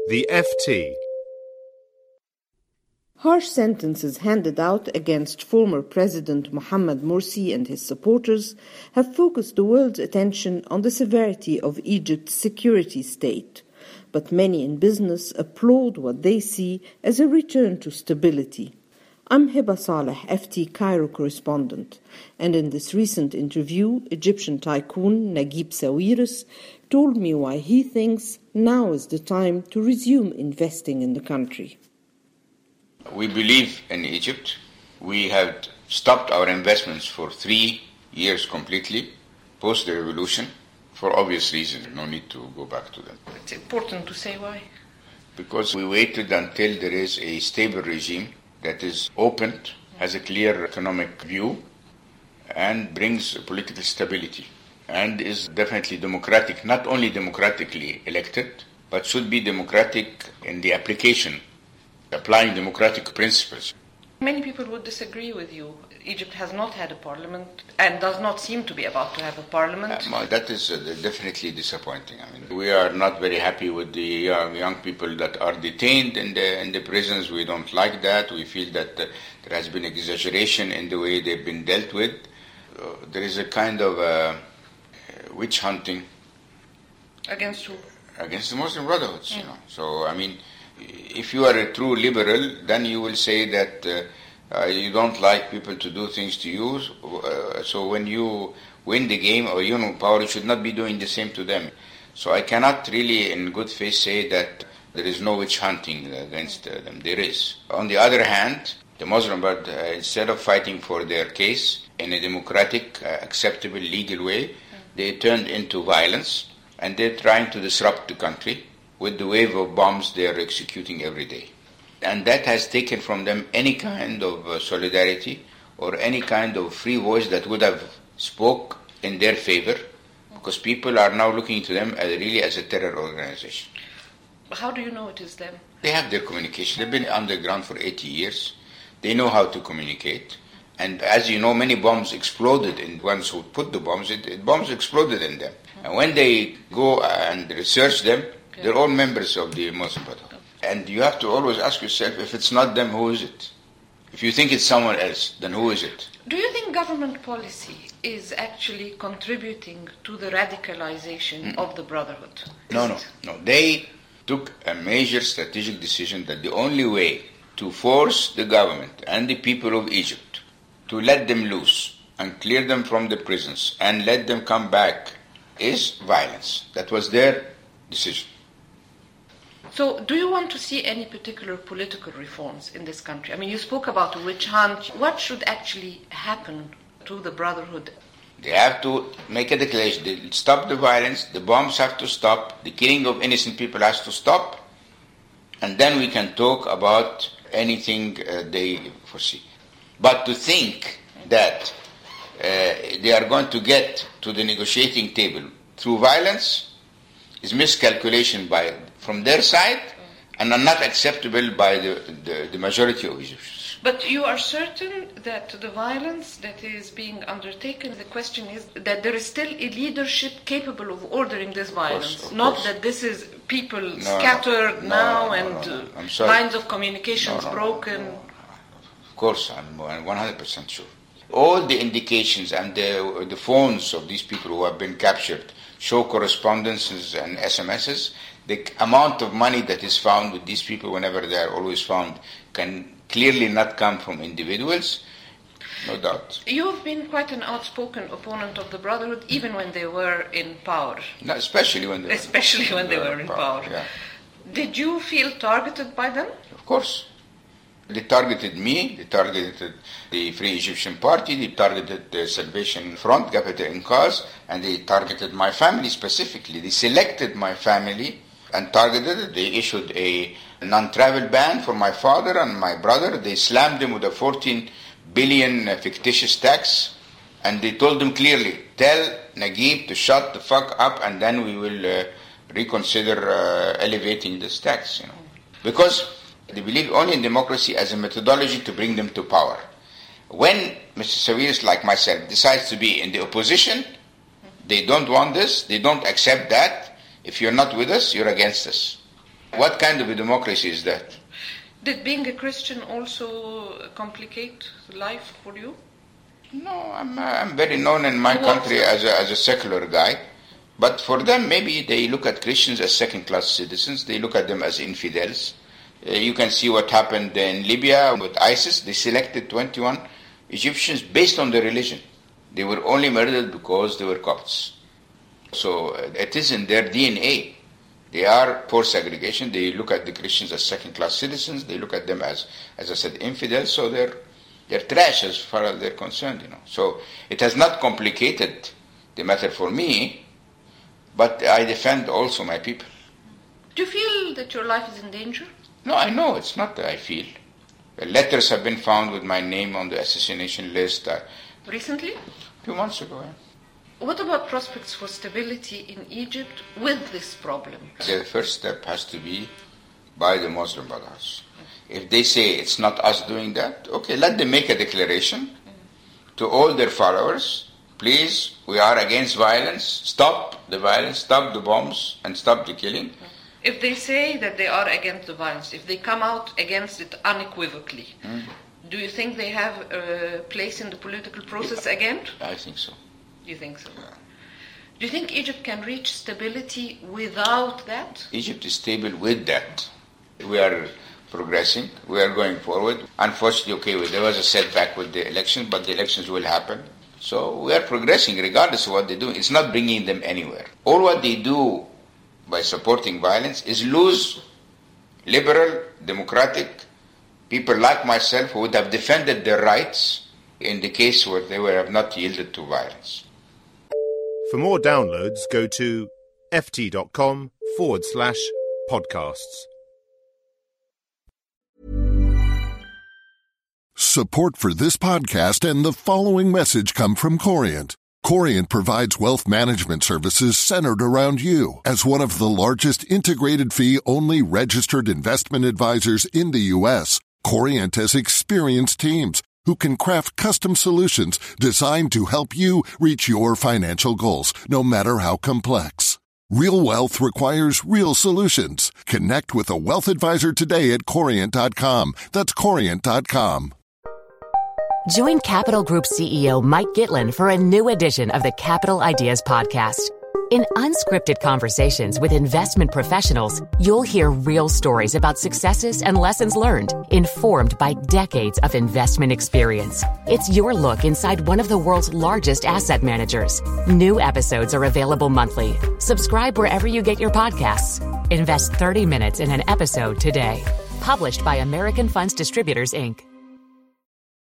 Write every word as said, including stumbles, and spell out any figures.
The F T. Harsh sentences handed out against former President Mohamed Morsi and his supporters have focused the world's attention on the severity of Egypt's security state. But many in business applaud what they see as a return to stability. I'm Hiba Saleh, F T Cairo correspondent, and in this recent interview, Egyptian tycoon Naguib Sawiris told me why he thinks now is the time to resume investing in the country. We believe in Egypt. We had stopped our investments for three years completely, post the revolution, for obvious reasons. No need to go back to them. It's important to say why. Because we waited until there is a stable regime that is opened, has a clear economic view, and brings political stability, and is definitely democratic, not only democratically elected, but should be democratic in the application, applying democratic principles. Many people would disagree with you. Egypt has not had a parliament and does not seem to be about to have a parliament. Uh, that is uh, definitely disappointing. I mean, we are not very happy with the uh, young people that are detained in the in the prisons. We don't like that. We feel that uh, there has been exaggeration in the way they've been dealt with. Uh, there is a kind of uh, witch hunting against who? Against the Muslim Brotherhoods. Mm. You know. So I mean, if you are a true liberal, then you will say that uh, uh, you don't like people to do things to you. Uh, so when you win the game or you know power, you should not be doing the same to them. So I cannot really, in good faith, say that there is no witch hunting against uh, them. There is. On the other hand, the Muslim Brotherhood, uh, instead of fighting for their case in a democratic, uh, acceptable, legal way, mm. they turned into violence, and they're trying to disrupt the country with the wave of bombs they are executing every day. And that has taken from them any kind of uh, solidarity or any kind of free voice that would have spoke in their favor, because people are now looking to them as really as a terror organization. How do you know it is them? They have their communication. They've been underground for eighty years. They know how to communicate. And as you know, many bombs exploded in ones who put the bombs. It, it, bombs exploded in them. And when they go and research them, they're all members of the Muslim Brotherhood. And you have to always ask yourself, if it's not them, who is it? If you think it's someone else, then who is it? Do you think government policy is actually contributing to the radicalization mm. of the Brotherhood? No, no, no. They took a major strategic decision that the only way to force the government and the people of Egypt to let them loose and clear them from the prisons and let them come back is violence. That was their decision. So do you want to see any particular political reforms in this country? I mean, you spoke about a witch hunt. What should actually happen to the Brotherhood? They have to make a declaration. They stop the violence. The bombs have to stop. The killing of innocent people has to stop. And then we can talk about anything uh, they foresee. But to think that uh, they are going to get to the negotiating table through violence is miscalculation by from their side and are not acceptable by the, the, the majority of Egyptians. But you are certain that the violence that is being undertaken, the question is that there is still a leadership capable of ordering this violence, of course, of not course. that this is people no, scattered no, now no, no, and no, no. I'm uh, lines of communications no, no, broken. No, no, no. Of course, I'm one hundred percent sure. All the indications and the, the phones of these people who have been captured show correspondences and S M Ses. The amount of money that is found with these people, whenever they are always found, can clearly not come from individuals, no doubt. You have been quite an outspoken opponent of the Brotherhood, even when they were in power. No, especially when they especially were, when they were in power. power. Yeah. Did you feel targeted by them? Of course. They targeted me, they targeted the Free Egyptian Party, they targeted the Salvation Front, Capital Inqaz, and they targeted my family specifically. They selected my family and targeted it. They issued a non-travel ban for my father and my brother. They slammed them with a fourteen billion fictitious tax, and they told them clearly, tell Naguib to shut the fuck up, and then we will uh, reconsider uh, elevating this tax. You know, because they believe only in democracy as a methodology to bring them to power. When Mister Sawiris, like myself, decides to be in the opposition, they don't want this, they don't accept that. If you're not with us, you're against us. What kind of a democracy is that? Did being a Christian also complicate life for you? No, I'm, uh, I'm very known in my country as a, as a secular guy. But for them, maybe they look at Christians as second-class citizens. They look at them as infidels. Uh, you can see what happened in Libya with ISIS. They selected twenty-one Egyptians based on their religion. They were only murdered because they were Copts. So uh, it is in their D N A. They are for segregation. They look at the Christians as second-class citizens. They look at them as, as I said, infidels. So they're they're trash as far as they're concerned. You know. So it has not complicated the matter for me. But I defend also my people. Do you feel that your life is in danger? No, I know. It's not that I feel. Letters have been found with my name on the assassination list. Uh, Recently? A few months ago, yeah. What about prospects for stability in Egypt with this problem? The first step has to be by the Muslim Brothers. If they say it's not us doing that, okay, let them make a declaration to all their followers. Please, we are against violence. Stop the violence, stop the bombs, and stop the killing. If they say that they are against the violence, if they come out against it unequivocally, mm. do you think they have a place in the political process again? I think so. You think so? Yeah. Do you think Egypt can reach stability without that? Egypt is stable with that. We are progressing. We are going forward. Unfortunately, okay, there was a setback with the elections, but the elections will happen. So we are progressing regardless of what they do. It's not bringing them anywhere. All what they do by supporting violence is lose liberal, democratic people like myself who would have defended their rights in the case where they would have not yielded to violence. For more downloads, go to ft.com forward slash podcasts. Support for this podcast and the following message come from Corient. Corient provides wealth management services centered around you. As one of the largest integrated fee-only registered investment advisors in the U S, Corient has experienced teams who can craft custom solutions designed to help you reach your financial goals, no matter how complex. Real wealth requires real solutions. Connect with a wealth advisor today at Corient dot com. That's Corient dot com. Join Capital Group C E O Mike Gitlin for a new edition of the Capital Ideas Podcast. In unscripted conversations with investment professionals, you'll hear real stories about successes and lessons learned, informed by decades of investment experience. It's your look inside one of the world's largest asset managers. New episodes are available monthly. Subscribe wherever you get your podcasts. Invest thirty minutes in an episode today. Published by American Funds Distributors, Incorporated.